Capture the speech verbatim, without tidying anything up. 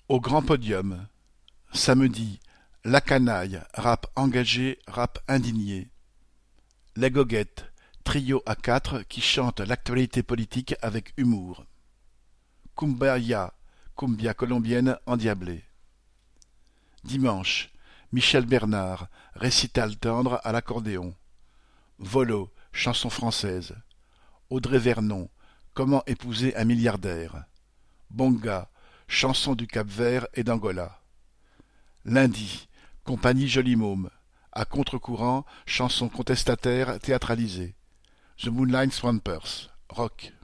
Au grand podium. Samedi, La Canaille, rap engagé, rap indigné. Les Goguettes, trio à quatre qui chante l'actualité politique avec humour. Kumbaya, cumbia colombienne endiablée. Dimanche, Michel Bernard, récital tendre à l'accordéon. Volo, chanson française. Audrey Vernon, comment épouser un milliardaire. Bonga, chanson du Cap-Vert et d'Angola. Lundi, compagnie Joli Môme. À contre-courant, chanson contestataire théâtralisée. The Moonlight Swampers, rock.